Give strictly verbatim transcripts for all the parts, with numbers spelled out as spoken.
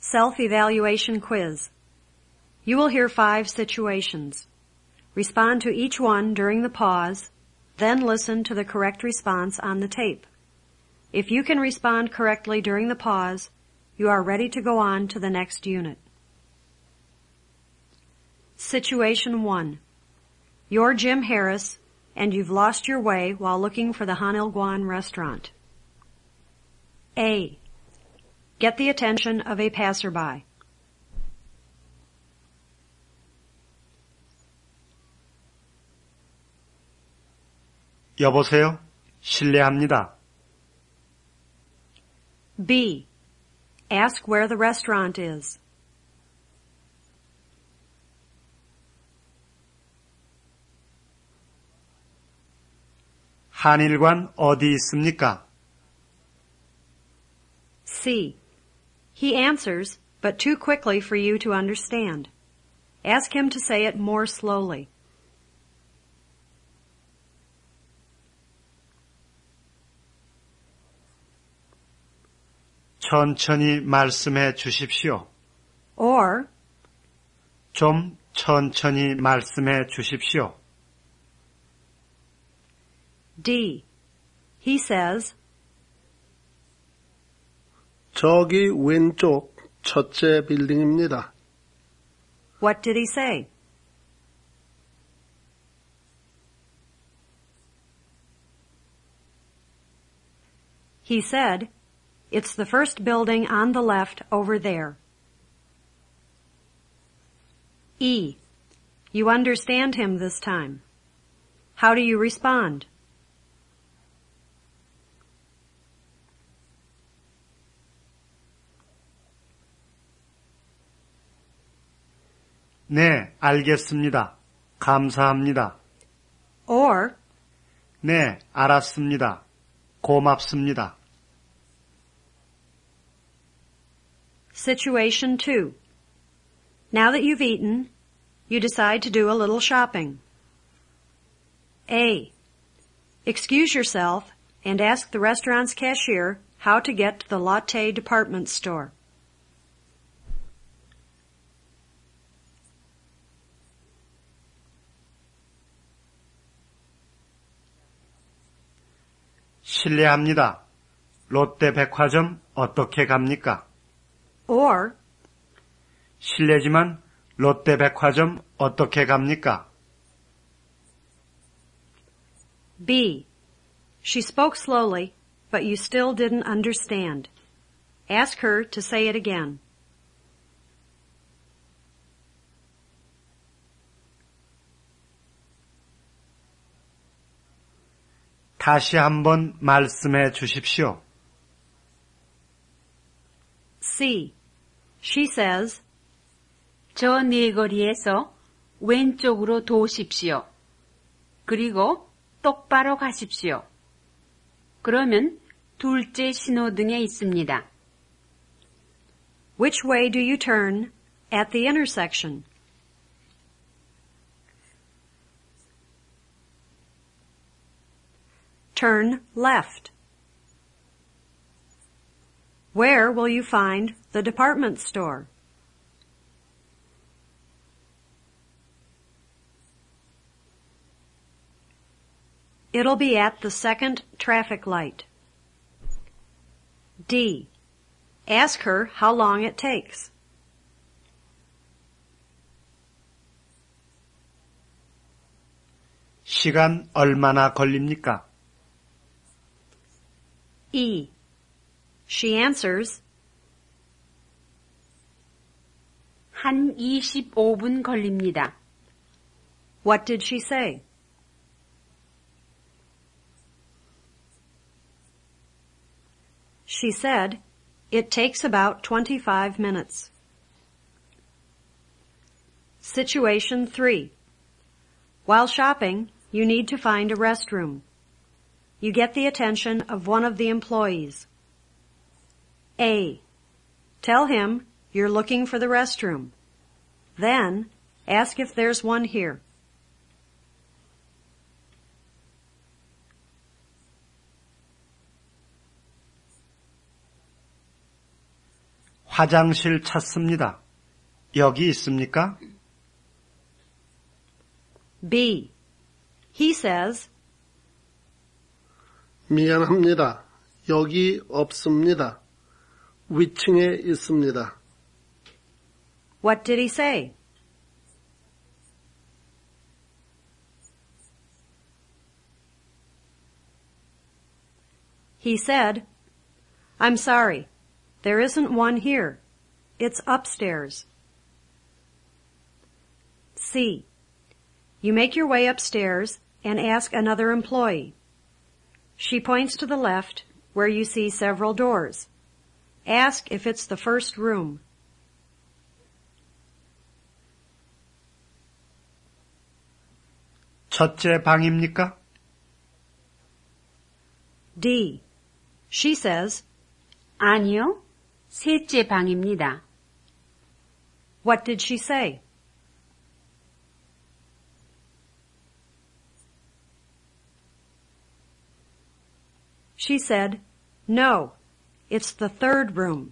Self-evaluation quiz. You will hear five situations. Respond to each one during the pause, then listen to the correct response on the tape. If you can respond correctly during the pause, you are ready to go on to the next unit. Situation one. You're Jim Harris, and you've lost your way while looking for the Han Il Guan restaurant. A. Get the attention of a passerby. 여보세요? 실례합니다. B. Ask where the restaurant is. 한일관 어디 있습니까? C. He answers, but too quickly for you to understand. Ask him to say it more slowly. 천천히 말씀해 주십시오. Or, 좀 천천히 말씀해 주십시오. D. He says, 저기 왼쪽 첫째 빌딩입니다. What did he say? He said, It's the first building on the left over there. E. You understand him this time. How do you respond? 네, 알겠습니다. 감사합니다. Or, 네, 알았습니다. 고맙습니다. Situation two. Now that you've eaten, you decide to do a little shopping. A. Excuse yourself and ask the restaurant's cashier how to get to the Lotte department store. 실례합니다. 롯데 백화점 어떻게 갑니까? Or, 실례지만 롯데 백화점 어떻게 갑니까? B. She spoke slowly, but you still didn't understand. Ask her to say it again. 다시 한번 말씀해 주십시오. C. She says, 저 네거리에서 왼쪽으로 도십시오. 그리고 똑바로 가십시오. 그러면 둘째 신호등에 있습니다. Which way do you turn at the intersection? Turn left. Where will you find the department store? It'll be at the second traffic light. D. Ask her how long it takes. 시간 얼마나 걸립니까? E. She answers, 한 이십오 분 걸립니다. What did she say? She said, It takes about twenty-five minutes. Situation three. While shopping, you need to find a restroom. You get the attention of one of the employees. A. Tell him you're looking for the restroom. Then, ask if there's one here. 화장실 찾습니다. 여기 있습니까? B. He says, 미안합니다. 여기 없습니다. 위층에 있습니다. what did he say? He said, I'm sorry. There isn't one here. It's upstairs. C. You make your way upstairs and ask another employee. She points to the left where you see several doors. Ask if it's the first room. 첫째 방입니까? D. She says, 아니요, 셋째 방입니다. what did she say? She said, no, it's the third room.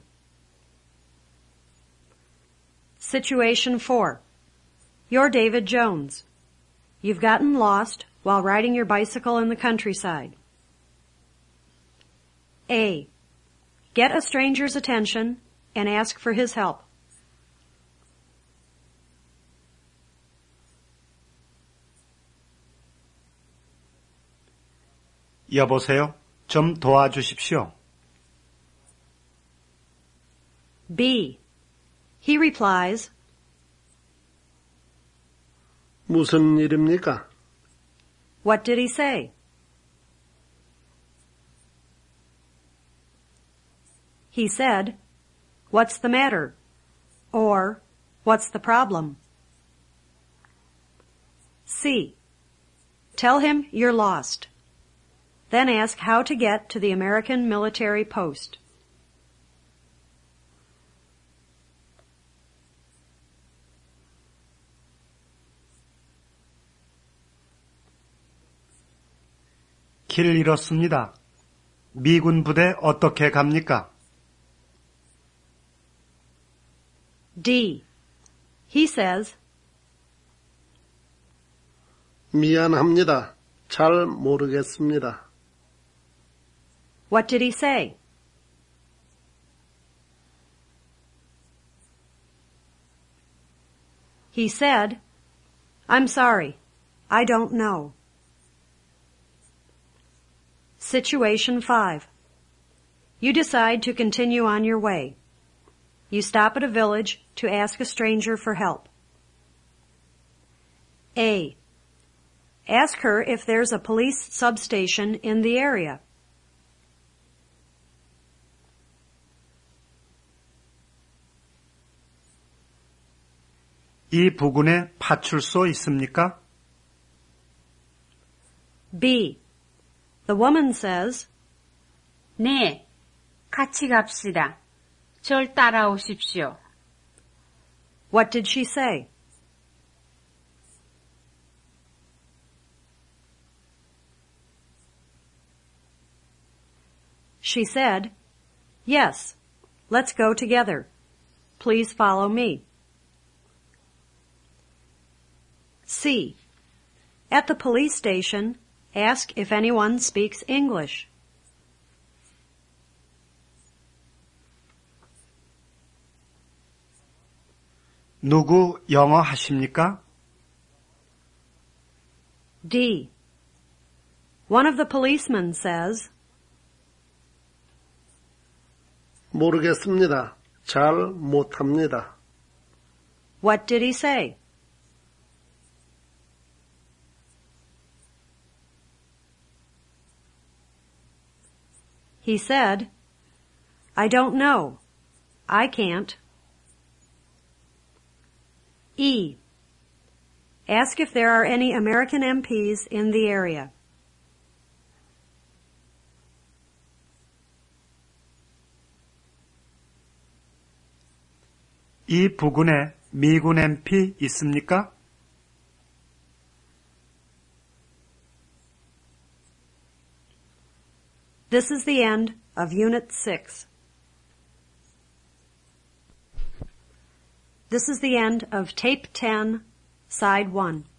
Situation four. You're David Jones. You've gotten lost while riding your bicycle in the countryside. A. Get a stranger's attention and ask for his help. 여보세요? 좀 도와주십시오. B. He replies, 무슨 일입니까? what did he say? He said, what's the matter? Or, what's the problem? C. Tell him you're lost. Then ask how to get to the American military post. 길 잃었습니다. 미군 부대 어떻게 갑니까? D. He says, 미안합니다. 잘 모르겠습니다. what did he say? He said, I'm sorry, I don't know. Situation five. You decide to continue on your way. You stop at a village to ask a stranger for help. A. Ask her if there's a police substation in the area. 이 부근에 파출소 있습니까? B. The woman says, 네, 같이 갑시다. 절 따라오십시오. what did she say? She said, yes, let's go together. Please follow me. C. At the police station, ask if anyone speaks English. 누구 영어 하십니까? D. One of the policemen says, 모르겠습니다. 잘 못합니다. what did he say? He said, I don't know. I can't. E. Ask if there are any American M Ps in the area. 이 부근에 미군 엠피 있습니까? This is the end of Unit six. This is the end of Tape ten, Side one.